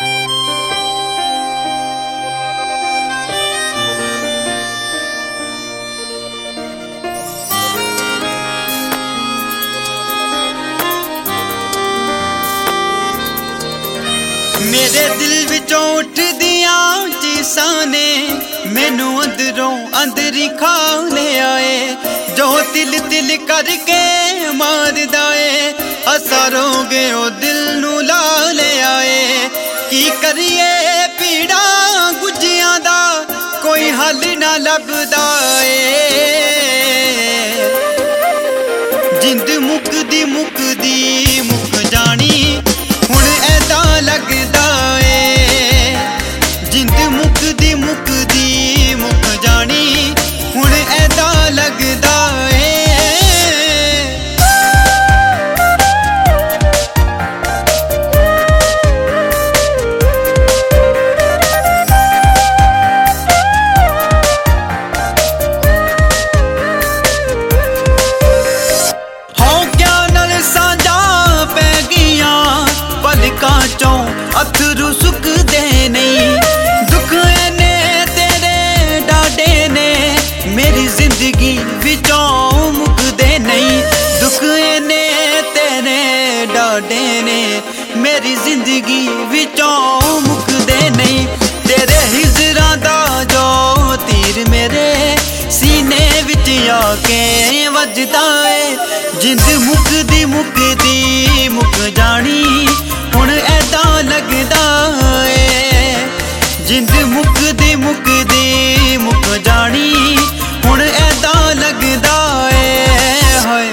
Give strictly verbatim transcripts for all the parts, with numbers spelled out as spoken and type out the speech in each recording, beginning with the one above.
मेरे दिल विचों उठदियां चीसां ने मैनू अंदरों अंदरी खा ले आए। जो तिल तिल करके मारदा ए असरोगे ओ दिल नू ला ले आए। की करिए पीड़ा गुजियां दा कोई हल ना लभदा ए। जिंद मुकदी मुकदी मुक जानी हुण ऐदा लगदा ए। जिंद मुकदी मुकदी मुक जानी हुण ऐदा लगदा ए। अथरू सुकदे नहीं दुख ने तेरे डाडे ने मेरी जिंदगी विचों मुकदे नहीं। दुख ने तेरे डाडे ने मेरी जिंदगी विचों मुकदे नहीं। तेरे हिजरां दा जो तीर मेरे सीने विच आके वजदा ए। जिंद मुकदी मुकदी मुक जानी हुण ऐदा लगदा ए। जिंद मुकदी मुकदी मुक जानी हुण ऐदा लगदा ए। हाय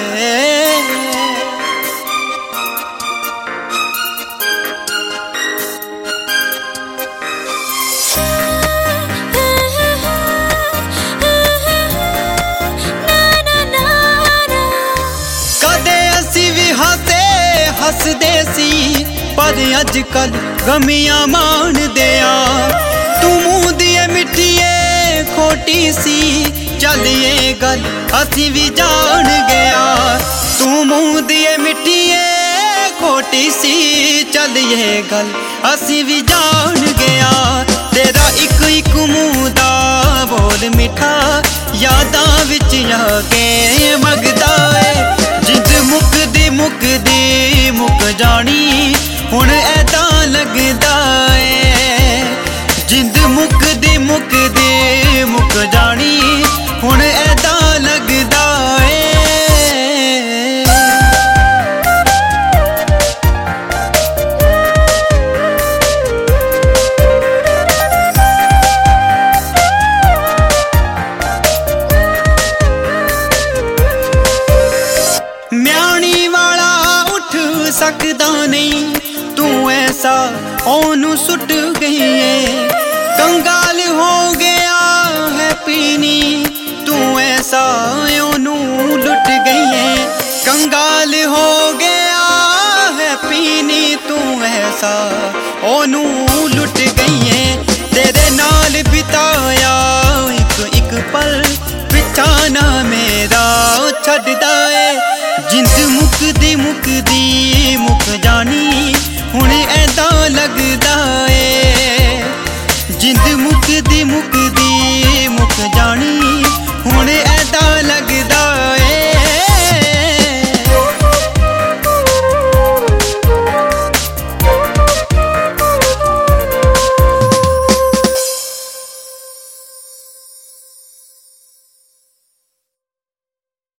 कदे असी भी हसे हसदे सी पर अजकल गमियां मान दिया। तू मुँह दिए मिठिए खोटी सी चल ये गल असी भी जान गया। तू मुँह दिए मिठिए खोटी सी चल ये गल असी भी जान गया। तेरा इक इक मुँह दा बोल मिठा यादां विच आके मगदा ए। जिंद मुकदी मुकदी मुक जानी हुण ऐदा लगदा ए। जिंद मुकदी मुकदी मुक जानी हुण ऐदा लगदा ए। म्याणी वाला उठ सकदा नहीं तू ऐसा ओनू सुट गई है। कंगाल हो गया है पीनी तू ऐसा ओनू लुट गई है। कंगाल हो गया है पीनी तू ऐसा ओनू लुट गई है। तेरे नाल बिताया एक एक पल बिछाना मेरा छड्डदा ए। जिंद मुकदी मुकदी मुक जानी हुण ऐदा लग